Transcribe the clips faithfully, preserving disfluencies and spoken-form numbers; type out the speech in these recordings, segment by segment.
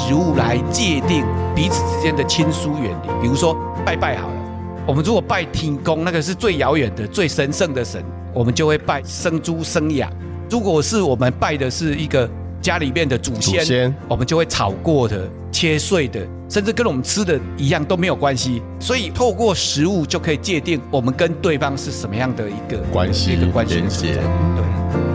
食物来界定彼此之间的亲疏远离。比如说拜拜好了，我们如果拜天公，那个是最遥远的最神圣的神，我们就会拜生猪生羊。如果是我们拜的是一个家里面的祖 先, 祖先我们就会炒过的切碎的，甚至跟我们吃的一样都没有关系。所以透过食物就可以界定我们跟对方是什么样的一个关系一个关系连结。 对，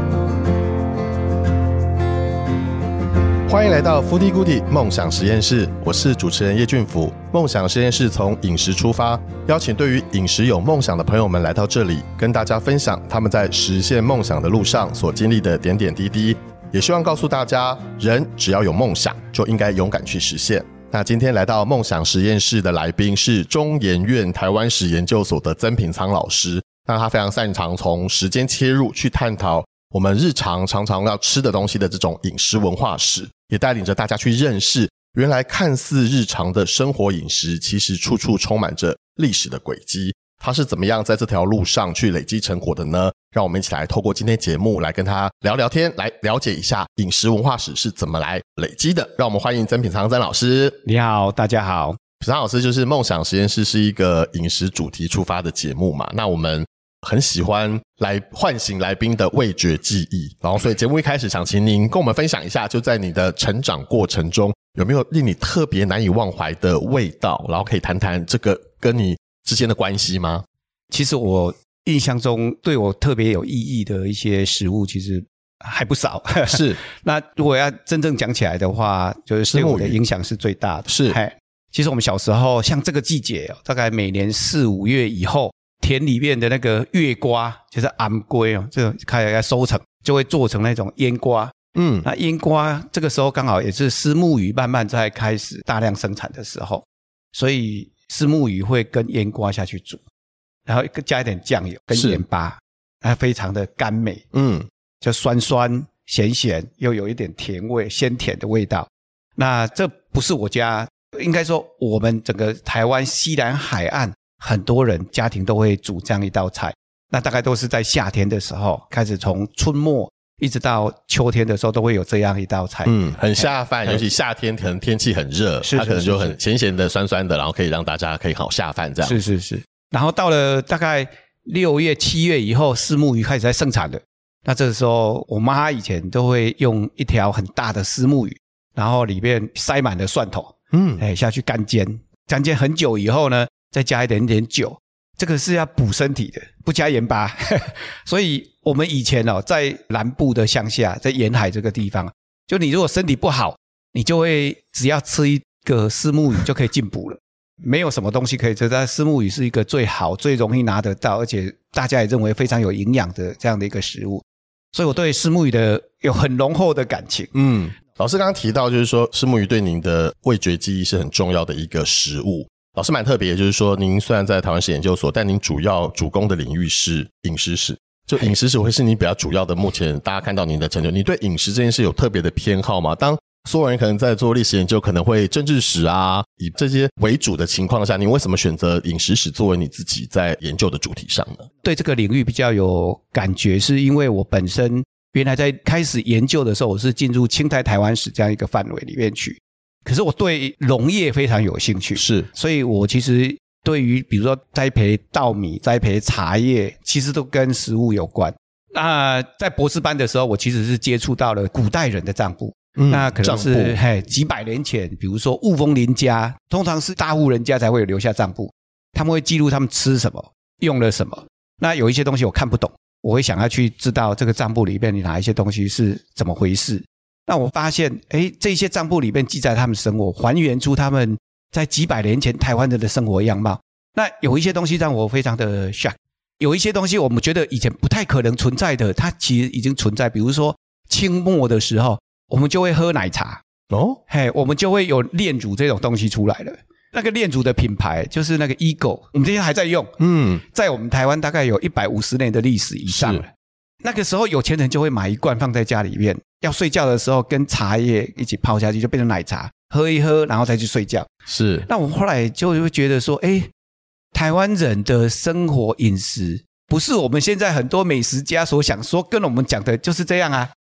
欢迎来到 Foodie Goodie 梦想实验室，我是主持人叶俊甫。梦想实验室从饮食出发，邀请对于饮食有梦想的朋友们来到这里，跟大家分享他们在实现梦想的路上所经历的点点滴滴，也希望告诉大家，人只要有梦想，就应该勇敢去实现。那今天来到梦想实验室的来宾是中研院台湾史研究所的曾品仓老师，那他非常擅长从时间切入去探讨我们日常常常要吃的东西的这种饮食文化史，也带领着大家去认识原来看似日常的生活饮食其实处处充满着历史的轨迹，他是怎么样在这条路上去累积成果的呢？让我们一起来透过今天节目来跟他聊聊天，来了解一下饮食文化史是怎么来累积的。让我们欢迎曾品仓曾老师。 你好，大家好。 品仓老师就是梦想实验室是一个饮食主题出发的节目嘛，那我们很喜欢来唤醒来宾的味觉记忆，然后所以节目一开始想请您跟我们分享一下，就在你的成长过程中有没有令你特别难以忘怀的味道，然后可以谈谈这个跟你之间的关系吗？ 其实我印象中对我特别有意义的一些食物其实还不少， 是那如果要真正讲起来的话，就是对我的影响是最大的。 是， 其实我们小时候像这个季节大概每年四五月以后，田里面的那个月瓜就是暗龟哦，这个开始要收成，就会做成那种腌瓜。嗯，那腌瓜这个时候刚好也是虱目鱼慢慢在开始大量生产的时候，所以虱目鱼会跟腌瓜下去煮，然后加一点酱油跟盐巴，它非常的甘美。嗯，就酸酸咸咸又有一点甜味，鲜甜的味道。那这不是我家，应该说我们整个台湾西南海岸很多人家庭都会煮这样一道菜，那大概都是在夏天的时候开始，从春末一直到秋天的时候都会有这样一道菜。嗯， 很下饭，尤其夏天可能天气很热，它可能就很咸咸的酸酸的，然后可以让大家可以好下饭这样。 是是是。然后到了大概六月七月以后，虱目鱼开始在盛产了，那这个时候我妈以前都会用一条很大的虱目鱼，然后里面塞满了蒜头，嗯，哎下去干煎，干煎很久以后呢再加一点点酒，这个是要补身体的，不加盐巴所以我们以前哦，在南部的乡下，在沿海这个地方，就你如果身体不好，你就会只要吃一个虱目鱼就可以进补了，没有什么东西可以吃，但虱目鱼是一个最好最容易拿得到，而且大家也认为非常有营养的这样的一个食物，所以我对虱目鱼的有很浓厚的感情。 嗯，老师刚刚提到就是说虱目鱼对您的味觉记忆是很重要的一个食物，老师蛮特别，就是说您虽然在台湾史研究所，但您主要主攻的领域是饮食史，就饮食史会是你比较主要的，目前大家看到您的成就，你对饮食这件事有特别的偏好吗？当所有人可能在做历史研究，可能会政治史啊以这些为主的情况下，你为什么选择饮食史作为你自己在研究的主题上呢？ 对这个领域比较有感觉，是因为我本身原来在开始研究的时候，我是进入清代台湾史这样一个范围里面去，可是我对农业非常有兴趣， 是， 所以我其实对于比如说栽培稻米、栽培茶叶，其实都跟食物有关。那在博士班的时候，我其实是接触到了古代人的账簿，嗯，那可能是嘿几百年前，比如说雾峰林家，通常是大户人家才会有留下账簿，他们会记录他们吃什么，用了什么。那有一些东西我看不懂，我会想要去知道这个账簿里面哪一些东西是怎么回事。那我发现诶这些账簿里面记载他们生活，还原出他们在几百年前台湾人的生活样貌。那有一些东西让我非常的 shock， 有一些东西我们觉得以前不太可能存在的，它其实已经存在。比如说清末的时候，我们就会喝奶茶哦，嘿，我们就会有炼乳这种东西出来了。那个炼乳的品牌就是那个 Eagle， 我们这些还在用，嗯，在我们台湾大概有一百五十年的历史以上了。那个时候有钱人就会买一罐放在家里面，要睡觉的时候跟茶叶一起泡下去，就变成奶茶，喝一喝然后再去睡觉。 是， 那我后来就会觉得说，诶台湾人的生活饮食不是我们现在很多美食家所想说跟我们讲的就是这样啊，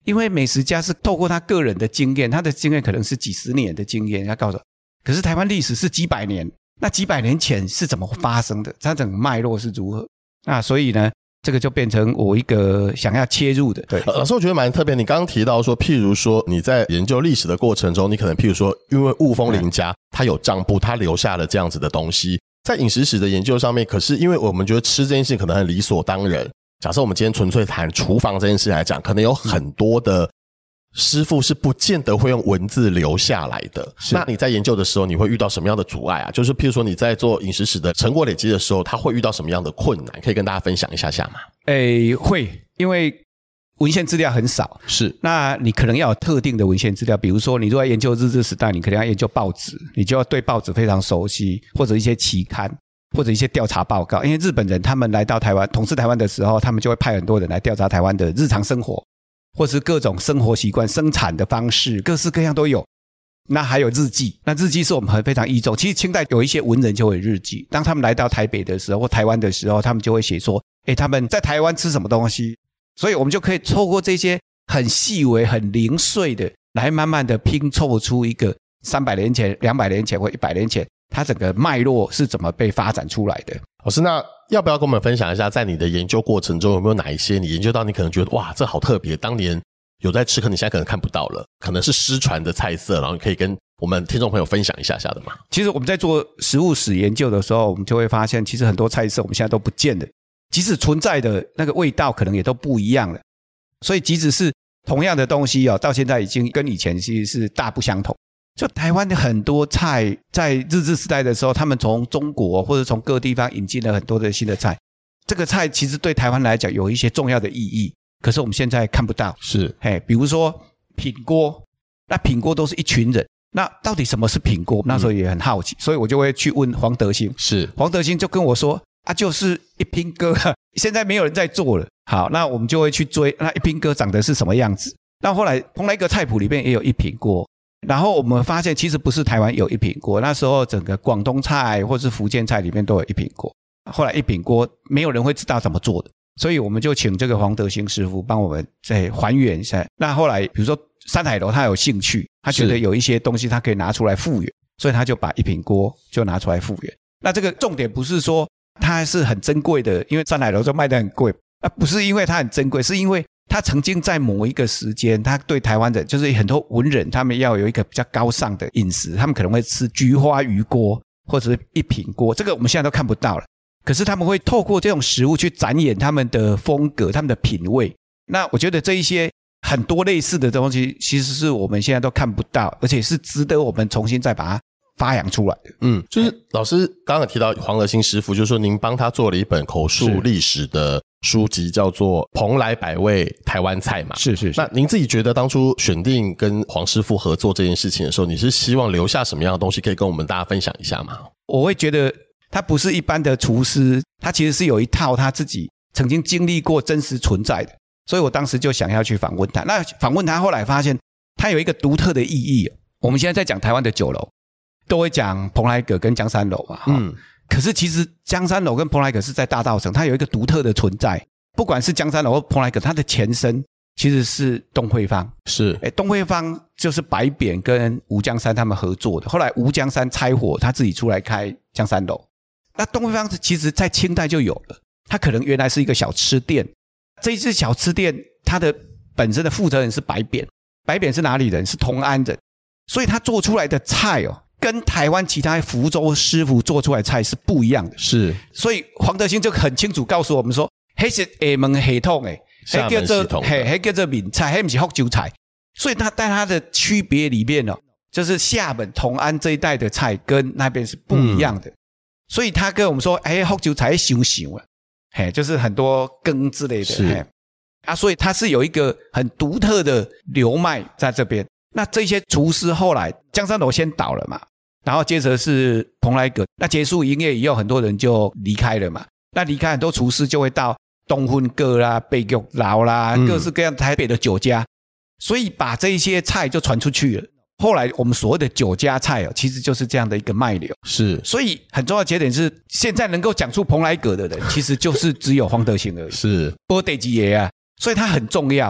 因为美食家是透过他个人的经验，他的经验可能是几十年的经验，他告诉我，可是台湾历史是几百年，那几百年前是怎么发生的，它整个脉络是如何，那所以呢这个就变成我一个想要切入的。对， 老师我觉得蛮特别，你刚刚提到说譬如说你在研究历史的过程中，你可能譬如说因为雾峰林家他有账簿，他留下了这样子的东西，在饮食史的研究上面，可是因为我们觉得吃这件事情可能很理所当然，假设我们今天纯粹谈厨房这件事来讲，可能有很多的师傅是不见得会用文字留下来的。那你在研究的时候，你会遇到什么样的阻碍啊？就是譬如说你在做饮食史的成果累积的时候，他会遇到什么样的困难？可以跟大家分享一下下吗？ 诶，会，因为文献资料很少， 是， 那你可能要有特定的文献资料，比如说你如果要研究日治时代，你可能要研究报纸，你就要对报纸非常熟悉，或者一些期刊，或者一些调查报告。因为日本人他们来到台湾统治台湾的时候，他们就会派很多人来调查台湾的日常生活，或是各种生活习惯、生产的方式，各式各样都有。那还有日记，那日记是我们很非常倚重。其实清代有一些文人就会日记，当他们来到台北的时候或台湾的时候，他们就会写说，诶，他们在台湾吃什么东西，所以我们就可以透过这些很细微很零碎的来慢慢的拼凑出一个三百年前两百年前或一百年前它整个脉络是怎么被发展出来的。 老师，那要不要跟我们分享一下，在你的研究过程中有没有哪一些你研究到你可能觉得哇这好特别，当年有在吃可你现在可能看不到了，可能是失传的菜色，然后你可以跟我们听众朋友分享一下下的吗？ 其实我们在做食物史研究的时候，我们就会发现其实很多菜色我们现在都不见了，即使存在的那个味道可能也都不一样了。所以即使是同样的东西哦，到现在已经跟以前其实是大不相同。就台湾的很多菜在日治时代的时候，他们从中国或者从各地方引进了很多的新的菜，这个菜其实对台湾来讲有一些重要的意义，可是我们现在看不到。 是， 嘿，比如说品锅，那品锅都是一群人，那到底什么是品锅？那时候也很好奇，嗯、所以我就会去问黄德兴。 是， 黄德兴就跟我说啊，就是一拼哥，现在没有人在做了。好，那我们就会去追那一拼哥长得是什么样子。那后来蓬莱阁菜谱里面也有一品锅，然后我们发现其实不是台湾有一品锅，那时候整个广东菜或是福建菜里面都有一品锅。后来一品锅没有人会知道怎么做的，所以我们就请这个黄德兴师傅帮我们再还原一下。那后来比如说山海楼他有兴趣，他觉得有一些东西他可以拿出来复原，所以他就把一品锅就拿出来复原。那这个重点不是说它是很珍贵的，因为山海楼就卖得很贵，啊，不是因为它很珍贵，是因为他曾经在某一个时间，他对台湾的就是很多文人他们要有一个比较高尚的饮食，他们可能会吃菊花鱼锅或者是一品锅，这个我们现在都看不到了，可是他们会透过这种食物去展演他们的风格他们的品味。那我觉得这一些很多类似的东西其实是我们现在都看不到，而且是值得我们重新再把它发扬出来的。 嗯，就是老师刚刚有提到黄德兴师傅，就是说您帮他做了一本口述历史的书籍，叫做《蓬莱百味台湾菜》嘛。 是是是。 那您自己觉得当初选定跟黄师傅合作这件事情的时候，你是希望留下什么样的东西可以跟我们大家分享一下吗？ 我会觉得他不是一般的厨师，他其实是有一套他自己曾经经历过真实存在的，所以我当时就想要去访问他。那访问他后来发现他有一个独特的意义。我们现在在讲台湾的酒楼都会讲蓬莱阁跟江山楼嘛，嗯，可是其实江山楼跟蓬莱阁是在大稻埕，它有一个独特的存在。不管是江山楼或蓬莱阁，它的前身其实是东惠坊。 是， 诶，东惠坊就是白扁跟吴江山他们合作的，后来吴江山拆伙，他自己出来开江山楼。那东惠坊其实在清代就有了，它可能原来是一个小吃店，这一次小吃店它的本身的负责人是白扁，白扁是哪里人？是同安人，所以他做出来的菜哦，跟台湾其他福州师傅做出来的菜是不一样的。 是， 所以黄德兴就很清楚告诉我们说，那是厦门系统的， 厦门系统的， 那叫做闽菜，那不是福州菜。所以他在他的区别里面哦，就是厦门同安这一带的菜跟那边是不一样的。嗯，所以他跟我们说，哎，福州菜想想了，嘿，就是很多羹之类的，是啊，所以它是有一个很独特的流脉在这边。那这些厨师后来江山楼先倒了嘛，然后接着是蓬莱阁，那结束营业以后很多人就离开了嘛，那离开很多厨师就会到东芬阁啦、北玉楼啦、嗯、各式各样台北的酒家，所以把这些菜就传出去了。后来我们所谓的酒家菜哦，其实就是这样的一个脉流。 是， 所以很重要的节点是，现在能够讲出蓬莱阁的人，其实就是只有黄德兴而已。 是， 波地基爷啊，所以他很重要。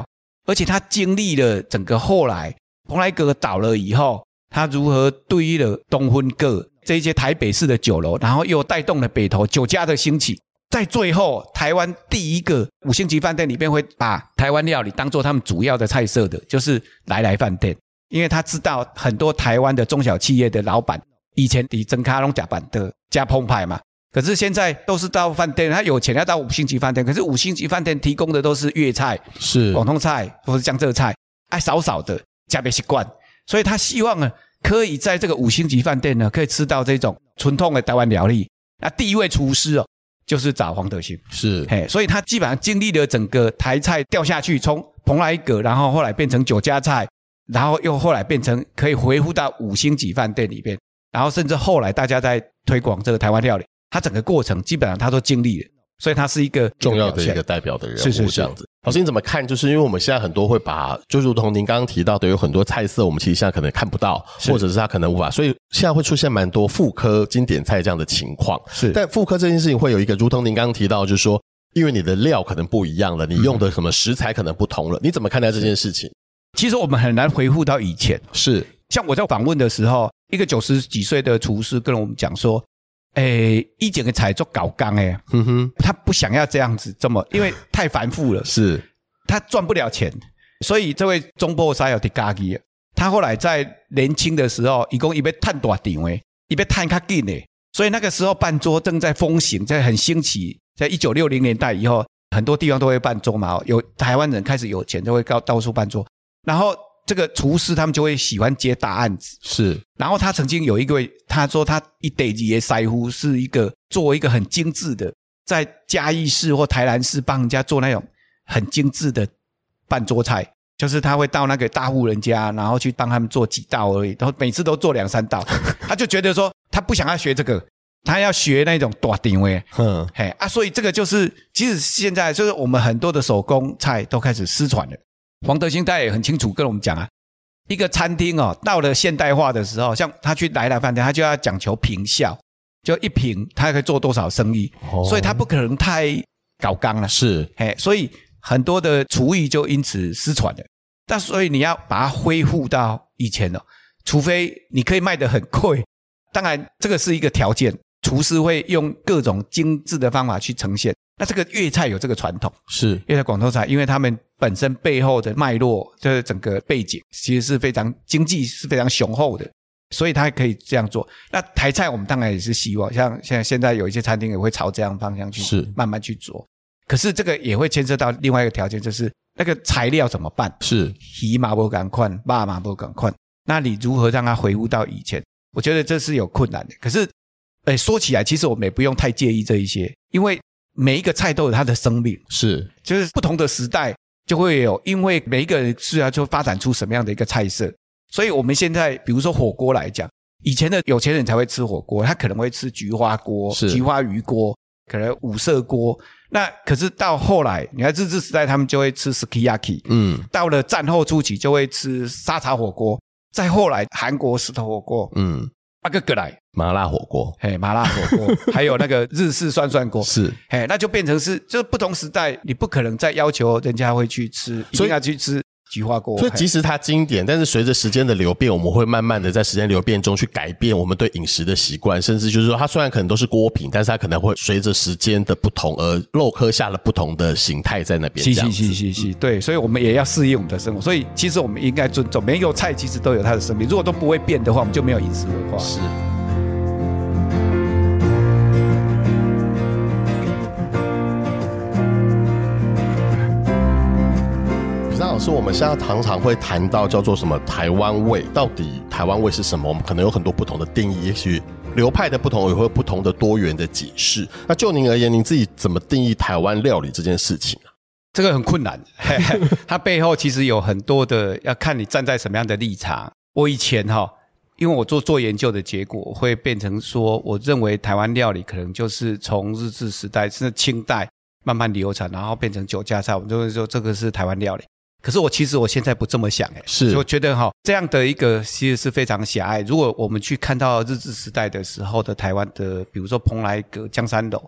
而且他经历了整个后来蓬莱阁倒了以后，他如何对于了东分阁这些台北市的酒楼，然后又带动了北投酒家的兴起。在最后，台湾第一个五星级饭店里面会把台湾料理当作他们主要的菜色的，就是来来饭店。因为他知道很多台湾的中小企业的老板以前比真卡拢吃板的加澎湃嘛，可是现在都是到饭店，他有钱要到五星级饭店，可是五星级饭店提供的都是粤菜、 是广东菜或是江浙菜，哎，少少的加不习惯，所以他希望呢，可以在这个五星级饭店呢，可以吃到这种传统的台湾料理。那第一位厨师哦，就是找黄德兴， 是， 嘿，所以他基本上经历了整个台菜掉下去，从蓬莱阁，然后后来变成酒家菜，然后又后来变成可以回复到五星级饭店里面，然后甚至后来大家在推广这个台湾料理，他整个过程基本上他都经历了，所以他是一个重要的一个代表的人物， 是是是这样子。老师你怎么看？就是因为我们现在很多会把，就如同您刚刚提到的，有很多菜色我们其实现在可能看不到，或者是他可能无法，所以现在会出现蛮多复刻经典菜这样的情况。 是， 但复刻这件事情会有一个，如同您刚刚提到，就是说，因为你的料可能不一样了，你用的什么食材可能不同了，你怎么看待这件事情？ 其实我们很难回复到以前， 是像我在访问的时候，一个九十几岁的厨师跟我们讲说，诶，一整个菜做搞纲诶， 嗯哼， 他不想要这样子这么，因为太繁复了， 是他赚不了钱，所以这位中部塞有迪加基，他后来在年轻的时候，一共一被探大场诶，一被探较紧诶，所以那个时候办桌正在风行，在很兴起，在一九六零年代以后，很多地方都会办桌嘛，有台湾人开始有钱就会到到处办桌，然后这个厨师他们就会喜欢接大案子， 是。 然后他曾经有一位，他说他一地级的师傅是一个做一个很精致的，在嘉义市或台南市帮人家做那种很精致的办桌菜，就是他会到那个大户人家，然后去帮他们做几道而已，然后每次都做两三道，他就觉得说他不想要学这个，他要学那种大场的，嗯，嘿啊，所以这个就是其实现在就是我们很多的手工菜都开始失传了。黄德兴他也很清楚跟我们讲啊，一个餐厅哦，到了现代化的时候，像他去来来饭店，他就要讲求坪效，就一坪他可以做多少生意，哦，所以他不可能太搞纲了， 是， 嘿，所以很多的厨艺就因此失传了。但所以你要把它恢复到以前了，除非你可以卖得很贵，当然这个是一个条件，厨师会用各种精致的方法去呈现。那这个粤菜有这个传统， 是粤菜广东菜，因为他们本身背后的脉络，这整个背景其实是非常经济是非常雄厚的，所以他可以这样做。那台菜我们当然也是希望，像现在现在有一些餐厅也会朝这样方向去是慢慢去做。可是这个也会牵涉到另外一个条件，就是那个材料怎么办？ 是鱼嘛不赶快，肉嘛不赶快，那你如何让它回复到以前？我觉得这是有困难的。可是，诶，说起来，其实我们也不用太介意这一些，因为每一个菜都有它的生命， 是就是不同的时代就会有，因为每一个人是要就发展出什么样的一个菜色。所以我们现在比如说火锅来讲，以前的有钱人才会吃火锅，他可能会吃菊花锅、菊花鱼锅，可能五色锅。那可是到后来，你看日治时代他们就会吃 sukiyaki， 嗯，到了战后初期就会吃沙茶火锅，再后来韩国石头火锅，嗯，啊个个来麻辣火锅， 嘿，麻辣火锅，还有那个日式涮涮锅， 是， 嘿，那就变成是，就是不同时代，你不可能再要求人家会去吃，一定要去吃菊花锅。 所以即使它经典，但是随着时间的流变，我们会慢慢的在时间流变中去改变我们对饮食的习惯，甚至就是说，它虽然可能都是锅品，但是它可能会随着时间的不同而肉刻下了不同的形态在那边。 是是是是是，对，所以我们也要适应我们的生活。所以其实我们应该尊重每一个菜，其实都有它的生命。如果都不会变的话，我们就没有饮食文化。 是。老师，我们现在常常会谈到叫做什么台湾味，到底台湾味是什么？我们可能有很多不同的定义，也许流派的不同也会有不同的多元的解释。那就您而言，您自己怎么定义台湾料理这件事情啊？ 这个很困难，它背后其实有很多的，要看你站在什么样的立场。我以前哈，因为我做做研究的结果，会变成说，我认为台湾料理可能就是从日治时代甚至清代慢慢流传，然后变成酒家菜，我们就会说这个是台湾料理。可是我其实我现在不这么想诶， 是， 所以我觉得哈，这样的一个其实是非常狭隘。如果我们去看到日治时代的时候的台湾的，比如说蓬莱阁、江山楼，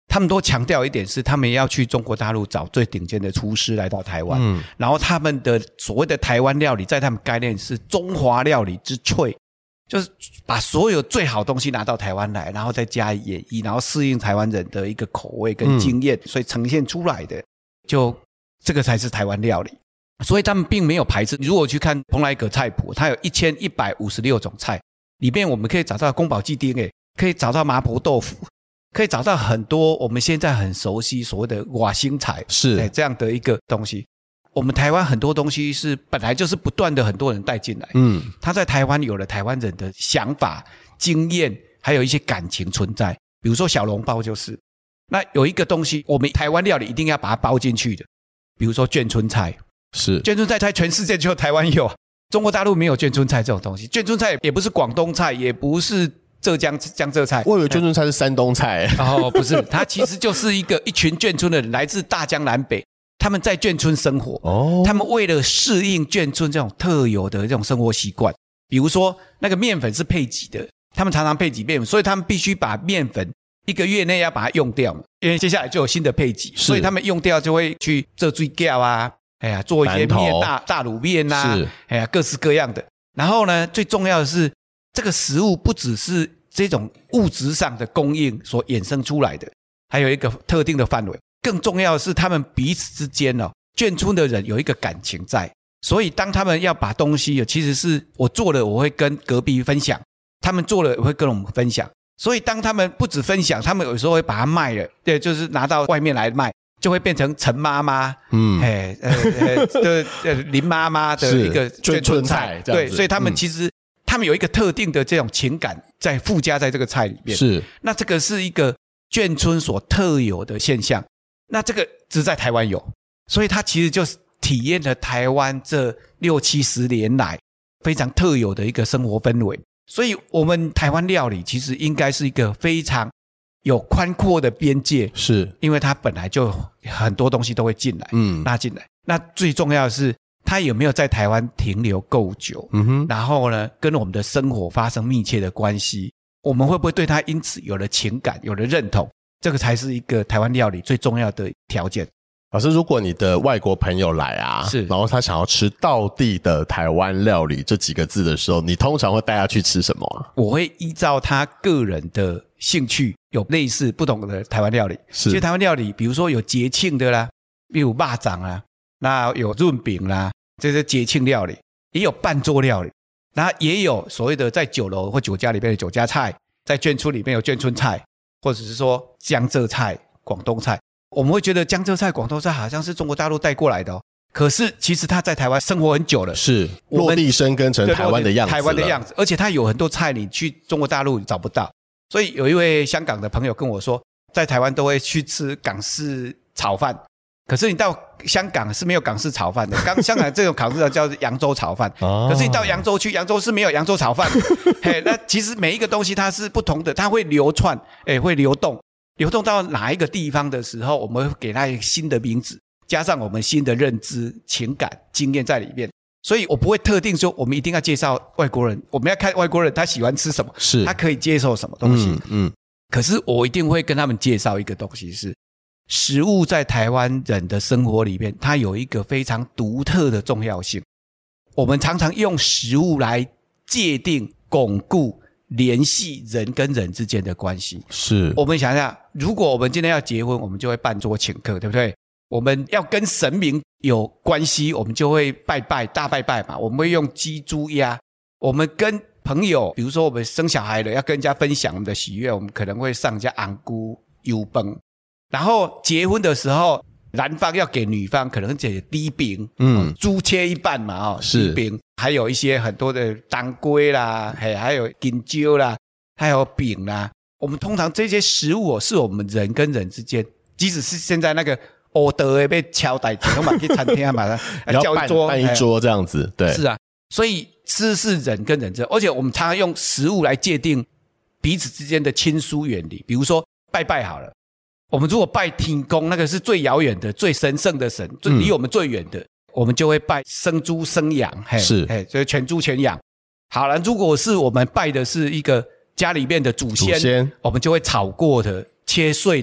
他们都强调一点是，他们要去中国大陆找最顶尖的厨师来到台湾，嗯，然后他们的所谓的台湾料理，在他们概念是中华料理之最，就是把所有最好东西拿到台湾来，然后再加以演绎，然后适应台湾人的一个口味跟经验，嗯，所以呈现出来的，就这个才是台湾料理。所以他们并没有排斥。如果去看蓬莱阁菜谱，它有一千一百五十六种菜，里面我们可以找到宫保鸡丁，诶，可以找到麻婆豆腐，可以找到很多我们现在很熟悉所谓的瓦星菜， 是这样的一个东西。我们台湾很多东西是本来就是不断的很多人带进来，嗯，他在台湾有了台湾人的想法、经验，还有一些感情存在。比如说小笼包就是，那有一个东西我们台湾料理一定要把它包进去的，比如说眷村菜。 是眷村菜在全世界只有台湾有，中国大陆没有眷村菜这种东西。眷村菜也不是广东菜，也不是浙江江浙菜。 我以为眷村菜是山东菜。 哦，不是，它其实就是一个一群眷村的人，来自大江南北，他们在眷村生活。哦，他们为了适应眷村这种特有的这种生活习惯，比如说那个面粉是配给的，他们常常配给面粉，所以他们必须把面粉一个月内要把它用掉，因为接下来就有新的配给，所以他们用掉就会去做水饺啊。哎呀，做一些面大大卤面啊，哎呀，各式各样的。然后呢，最重要的是，这个食物不只是这种物质上的供应所衍生出来的，还有一个特定的范围。更重要的是，他们彼此之间哦，眷村的人有一个感情在，所以当他们要把东西，其实是我做了，我会跟隔壁分享；他们做了，我会跟我们分享。所以当他们不止分享，他们有时候会把它卖了，对，就是拿到外面来卖。就会变成陈妈妈，嗯，哎，呃，呃，呃，林妈妈的一个眷村菜，对，所以他们其实、嗯、他们有一个特定的这种情感在附加在这个菜里面， 是， 那这个是一个眷村所特有的现象，那这个只在台湾有，所以它其实就是体验了台湾这六七十年来非常特有的一个生活氛围，所以我们台湾料理其实应该是一个非常有宽阔的边界， 是因为它本来就很多东西都会进来，嗯，拉进来。那最重要的是，它有没有在台湾停留够久？嗯哼，然后呢，跟我们的生活发生密切的关系，我们会不会对它因此有了情感，有了认同？这个才是一个台湾料理最重要的条件。 老师，如果你的外国朋友来啊，是，然后他想要吃道地的台湾料理这几个字的时候，你通常会带他去吃什么啊？ 我会依照他个人的兴趣，有类似不同的台湾料理。是，其实台湾料理，比如说有节庆的啦，比如肉粽啦，那有润饼啦，这些节庆料理，也有半桌料理，然后也有所谓的在酒楼或酒家里面的酒家菜，在眷村里面有眷村菜，或者是说江浙菜、广东菜。我们会觉得江浙菜、广东菜好像是中国大陆带过来的哦，可是其实他在台湾生活很久了， 是落地生根成台湾的样子， 台湾的样子，而且他有很多菜你去中国大陆找不到。所以有一位香港的朋友跟我说，在台湾都会去吃港式炒饭，可是你到香港是没有港式炒饭的，刚香港这种港式叫扬州炒饭，可是你到扬州去，扬州是没有扬州炒饭。嘿，那其实每一个东西它是不同的，它会流窜，哎，会流动。流动到哪一个地方的时候，我们会给它一个新的名字，加上我们新的认知、情感、经验在里面。所以我不会特定说我们一定要介绍外国人，我们要看外国人他喜欢吃什么，是他可以接受什么东西。嗯嗯。可是我一定会跟他们介绍一个东西，是食物在台湾人的生活里面，它有一个非常独特的重要性。我们常常用食物来界定、巩固、联系人跟人之间的关系。是，我们想想，如果我们今天要结婚，我们就会办桌请客，对不对？我们要跟神明有关系，我们就会拜拜，大拜拜嘛，我们会用鸡猪鸭。我们跟朋友，比如说我们生小孩了，要跟人家分享我们的喜悦，我们可能会上人家红菇油崩。然后结婚的时候，男方要给女方可能这低饼，嗯，猪切一半嘛，哦，低饼。还有一些很多的当归啦，还有金蕉啦，还有饼啦。我们通常这些食物哦，是我们人跟人之间，即使是现在那个欧德的被敲代金，我们去餐厅啊，马上叫一桌办一桌这样子，对， 是啊。所以吃是人跟人之间，而且我们常常用食物来界定彼此之间的亲疏远离。比如说拜拜好了，我们如果拜天公，那个是最遥远的、最神圣的神，最离我们最远的。嗯，我们就会拜生猪生羊，嘿，是，嘿，所以全猪全羊。好了，如果是我们拜的是一个家里面的祖先，祖先我们就会炒过的、切碎的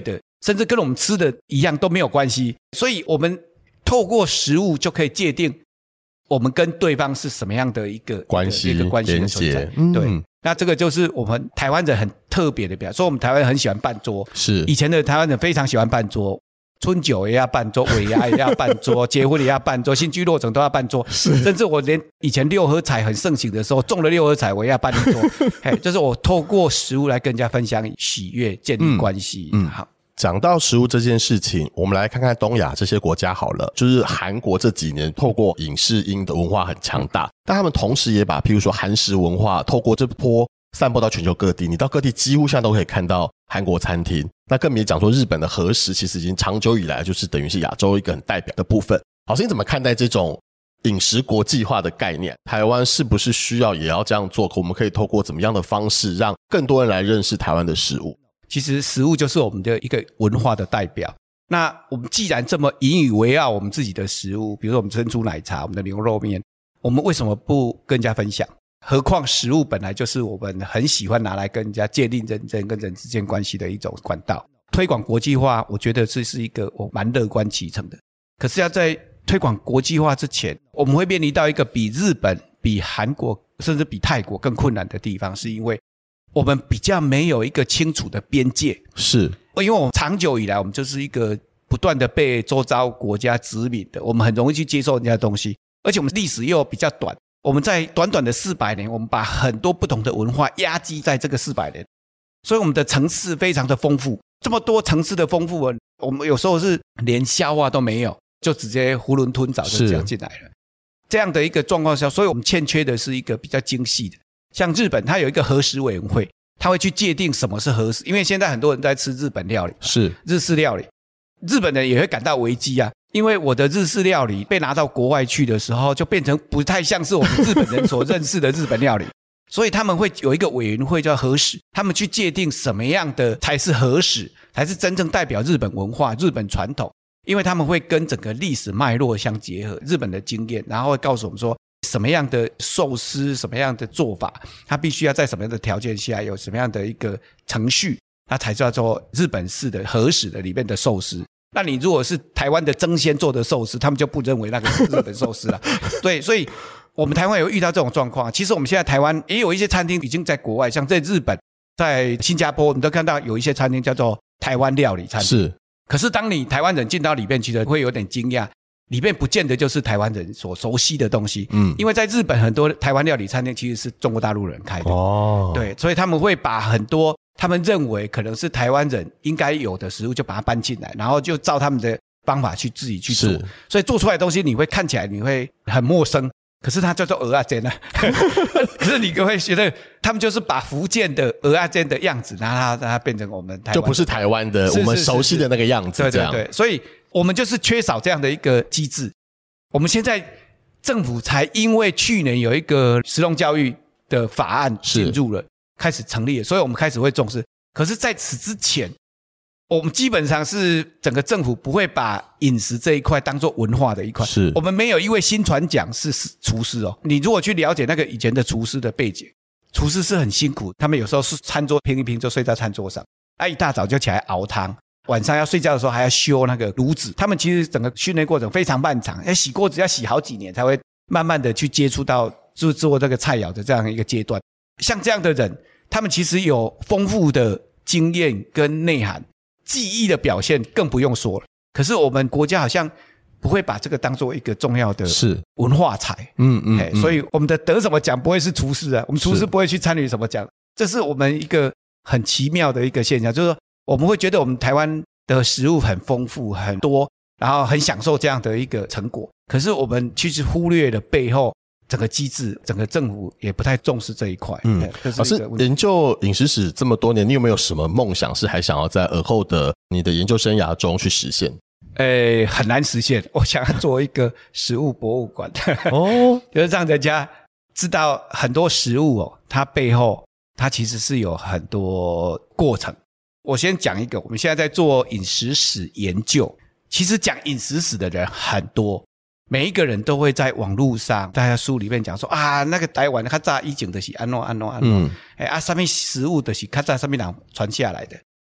甚至跟我们吃的一样都没有关系。所以我们透过食物就可以界定我们跟对方是什么样的一个关系一个关系的存在。嗯、对，那这个就是我们台湾人很特别的表现。所以我们台湾人很喜欢办桌， 是以前的台湾人非常喜欢办桌，春酒也要办桌，尾牙也要办桌，结婚也要办桌，新居落成都要办桌，甚至我连以前六合彩很盛行的时候，中了六合彩我也要办一桌。嘿，就是我透过食物来跟人家分享喜悦，建立关系。嗯，嗯好。 讲到食物这件事情，我们来看看东亚这些国家好了。就是韩国这几年透过影视音的文化很强大，但他们同时也把譬如说韩食文化透过这波散播到全球各地，你到各地几乎现在都可以看到韩国餐厅。那更别讲说日本的和食其实已经长久以来就是等于是亚洲一个很代表的部分。老师你怎么看待这种饮食国际化的概念？台湾是不是需要也要这样做？我们可以透过怎么样的方式让更多人来认识台湾的食物？ 其实食物就是我们的一个文化的代表。那我们既然这么引以为傲我们自己的食物，比如说我们珍珠奶茶，我们的牛肉面，我们为什么不跟人家分享？何况食物本来就是我们很喜欢拿来跟人家建立人人跟人之间关系的一种管道。推广国际化，我觉得这是一个我蛮乐观其成的。可是要在推广国际化之前，我们会面临到一个比日本、比韩国甚至比泰国更困难的地方，是因为我们比较没有一个清楚的边界。 是因为我们长久以来我们就是一个不断的被周遭国家殖民的，我们很容易去接受人家的东西，而且我们历史又比较短，我们在短短的四百年，我们把很多不同的文化压积在这个四百年，所以我们的层次非常的丰富。这么多层次的丰富，我们有时候是连消化都没有，就直接囫囵吞枣就这样进来了。这样的一个状况下，所以我们欠缺的是一个比较精细的。像日本它有一个和食委员会，它会去界定什么是和食，因为现在很多人在吃日本料理， 是日式料理，日本人也会感到危机啊，因为我的日式料理被拿到国外去的时候，就变成不太像是我们日本人所认识的日本料理。所以他们会有一个委员会叫和食，他们去界定什么样的才是和食，才是真正代表日本文化、日本传统，因为他们会跟整个历史脉络相结合，日本的经验，然后会告诉我们说什么样的寿司，什么样的做法，它必须要在什么样的条件下，有什么样的一个程序，它才叫做日本式的和食的里面的寿司。那你如果是台湾的争鲜做的寿司，他们就不认为那个是日本寿司了。对，所以我们台湾有遇到这种状况。其实我们现在台湾也有一些餐厅已经在国外，像在日本、在新加坡，我们都看到有一些餐厅叫做台湾料理餐厅。 是， 可是当你台湾人进到里面去的，会有点惊讶，里面不见得就是台湾人所熟悉的东西。嗯，因为在日本很多台湾料理餐厅其实是中国大陆人开的。哦，对，所以他们会把很多他们认为可能是台湾人应该有的食物就把它搬进来，然后就照他们的方法去自己去做，所以做出来的东西你会看起来你会很陌生，可是它叫做蚵仔煎啊。可是你会觉得他们就是把福建的蚵仔煎的样子，然后让它变成我们台湾就不是台湾的我们熟悉的那个样子。 对对对，所以我们就是缺少这样的一个机制。我们现在政府才因为去年有一个食农教育的法案进入了，开始成立了，所以我们开始会重视。可是在此之前，我们基本上是整个政府不会把饮食这一块当作文化的一块。是，我们没有一位新传讲是厨师哦。你如果去了解那个以前的厨师的背景，厨师是很辛苦，他们有时候是餐桌拼一拼就睡在餐桌上，啊，一大早就起来熬汤，晚上要睡觉的时候还要修那个炉子。他们其实整个训练过程非常漫长，要洗锅子要洗好几年才会慢慢的去接触到就做这个菜肴的这样一个阶段。像这样的人，他们其实有丰富的经验跟内涵，技艺的表现更不用说了。可是我们国家好像不会把这个当作一个重要的文化财。嗯嗯, 嗯，所以我们的得什么奖不会是厨师啊，我们厨师不会去参与什么奖，这是我们一个很奇妙的一个现象，就是说我们会觉得我们台湾的食物很丰富很多，然后很享受这样的一个成果，可是我们其实忽略了背后整个机制，整个政府也不太重视这一块。嗯， 老师研究饮食史这么多年，你有没有什么梦想是还想要在而后的你的研究生涯中去实现？ 诶，很难实现。我想要做一个食物博物馆。哦，就是让人家知道很多食物哦，它背后它其实是有很多过程。我先讲一个，我们现在在做饮食史研究，其实讲饮食史的人很多。每一个人都会在网络上大家书里面讲说啊，那个台湾较早以前就是安怎安怎安怎，嗯，哎啊，什么食物就是较早什么人传下来的，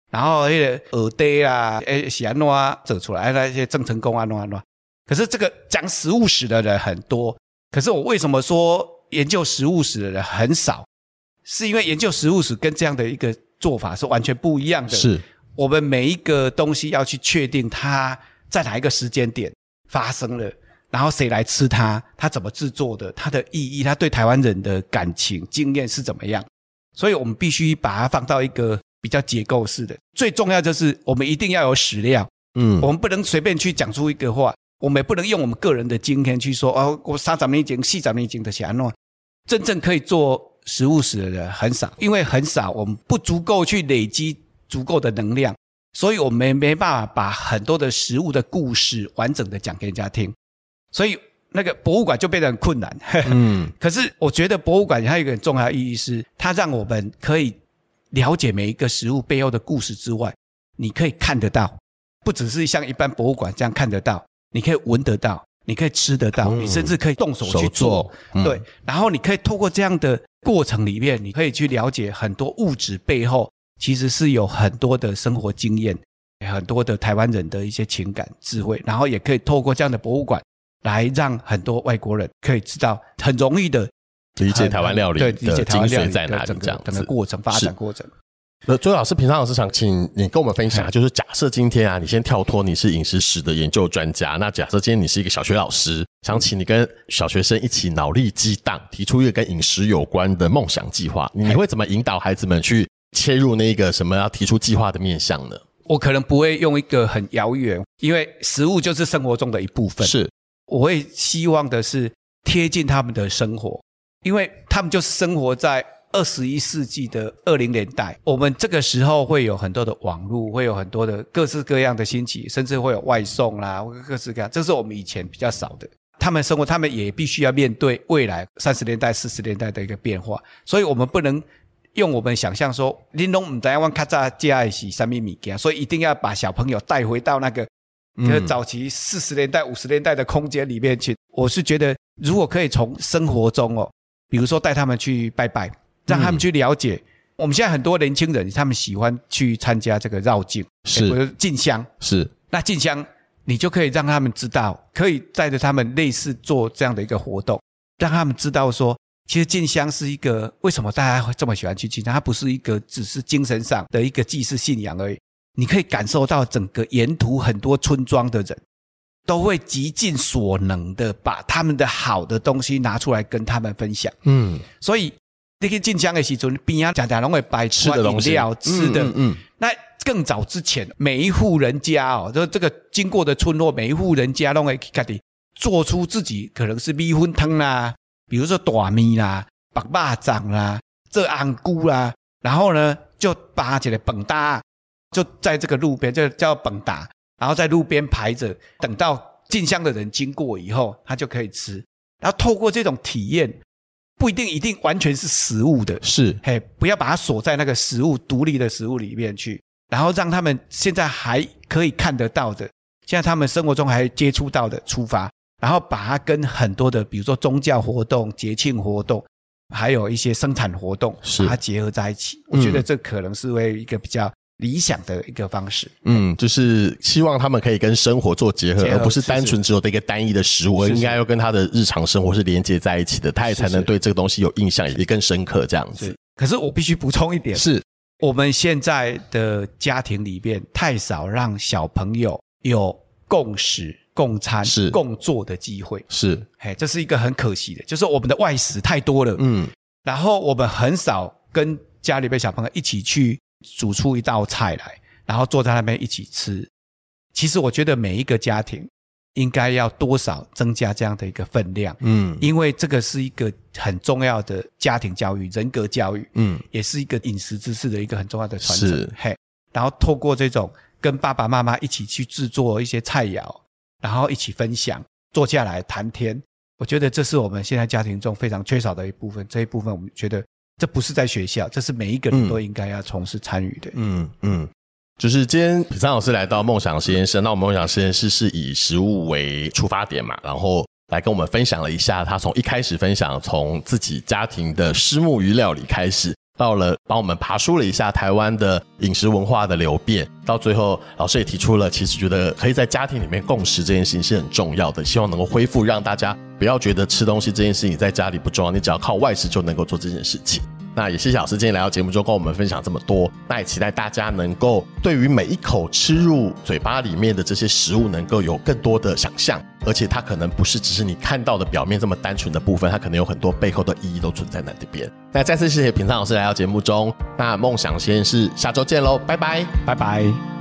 然后那个耳堆啦，诶是安怎做出来，那些郑成功安怎安怎。可是这个讲食物史的人很多，可是我为什么说研究食物史的人很少？是因为研究食物史跟这样的一个做法是完全不一样的。 是我们每一个东西要去确定它在哪一个时间点发生了，然后谁来吃它，它怎么制作的，它的意义，它对台湾人的感情经验是怎么样。所以我们必须把它放到一个比较结构式的。最重要就是我们一定要有史料，嗯，我们不能随便去讲出一个话，我们也不能用我们个人的经验去说哦，我三十年前四十年前的是怎样。真正可以做食物史的人很少，因为很少，我们不足够去累积足够的能量，所以我们没办法把很多的食物的故事完整的讲给人家听，所以那个博物馆就变得很困难。嗯，可是我觉得博物馆还有一个很重要的意义是，它让我们可以了解每一个食物背后的故事之外，你可以看得到，不只是像一般博物馆这样看得到，你可以闻得到，你可以吃得到，嗯，你甚至可以动手去做，嗯，对，然后你可以透过这样的过程里面，你可以去了解很多物质背后其实是有很多的生活经验，很多的台湾人的一些情感智慧，然后也可以透过这样的博物馆来让很多外国人可以知道很容易的理解台湾料理的精髓在哪里， 这样整个过程发展过程。 呃，周老师，平常老师想请你跟我们分享，就是假设今天啊，你先跳脱你是饮食史的研究专家，那假设今天你是一个小学老师，想请你跟小学生一起脑力激荡，提出一个跟饮食有关的梦想计划，你会怎么引导孩子们去切入那个什么要提出计划的面向呢？ 我可能不会用一个很遥远，因为食物就是生活中的一部分，是我会希望的是贴近他们的生活，因为他们就是生活在二十一世纪的二零年代，我们这个时候会有很多的网络，会有很多的各式各样的兴起，甚至会有外送啦，各式各样，这是我们以前比较少的。他们生活，他们也必须要面对未来三十年代四十年代的一个变化，所以我们不能用我们想象说你都不知道我较早吃的是什么东西，所以一定要把小朋友带回到那个就是早期四十年代五十年代的空间里面去。我是觉得如果可以从生活中哦，比如说带他们去拜拜，让他们去了解，嗯，我们现在很多年轻人他们喜欢去参加这个绕境，是或者进香，是那进香你就可以让他们知道，可以带着他们类似做这样的一个活动，让他们知道说其实进香是一个为什么大家会这么喜欢去进香，它不是一个只是精神上的一个祭祀信仰而已，你可以感受到整个沿途很多村庄的人都会极尽所能的把他们的好的东西拿出来跟他们分享。嗯，所以你去进香的时候边啊常常都会摆出饮料吃的，嗯嗯嗯，那更早之前每一户人家哦，就这个经过的村落每一户人家都会自己做出自己可能是米粉汤啦，比如说大米啦白肉粽啦做红菇啦，然后呢就把一个饭搭就在这个路边，就叫饭搭，然后在路边排着，等到进香的人经过以后他就可以吃，然后透过这种体验，不一定一定完全是食物的，是嘿，不要把它锁在那个食物独立的食物里面去，然后让他们现在还可以看得到的，现在他们生活中还接触到的出发，然后把它跟很多的比如说宗教活动节庆活动还有一些生产活动把它结合在一起，我觉得这可能是为一个比较理想的一个方式。嗯， 就是希望他们可以跟生活做结合，结合而不是单纯只有的一个单一的食物，而应该要跟他的日常生活是连接在一起的，他也才能对这个东西有印象也更深刻这样子。 可是我必须补充一点，是我们现在的家庭里面太少让小朋友有共识共餐是共做的机会，是嘿，这是一个很可惜的，就是我们的外食太多了，嗯，然后我们很少跟家里面小朋友一起去煮出一道菜来，然后坐在那边一起吃。其实我觉得每一个家庭应该要多少增加这样的一个分量，嗯，因为这个是一个很重要的家庭教育人格教育，嗯，也是一个饮食知识的一个很重要的传承，嘿，然后透过这种跟爸爸妈妈一起去制作一些菜肴，然后一起分享，坐下来谈天，我觉得这是我们现在家庭中非常缺少的一部分。这一部分我们觉得这不是在学校，这是每一个人都应该要从事参与的。嗯嗯， 就是今天品昌老师来到梦想实验室，那我们梦想实验室是以食物为出发点嘛，然后来跟我们分享了一下他从一开始分享从自己家庭的虱目鱼料理开始， 到了帮我们爬梳了一下台湾的饮食文化的流变，到最后老师也提出了其实觉得可以在家庭里面共识这件事情是很重要的，希望能够恢复，让大家不要觉得吃东西这件事情在家里不重要，你只要靠外食就能够做这件事情。那也谢谢老师今天来到节目中跟我们分享这么多，那也期待大家能够对于每一口吃入嘴巴里面的这些食物能够有更多的想象，而且它可能不是只是你看到的表面这么单纯的部分，它可能有很多背后的意义都存在那边。那再次谢谢品畅老师来到节目中，那梦想实验室下周见咯，拜拜拜拜。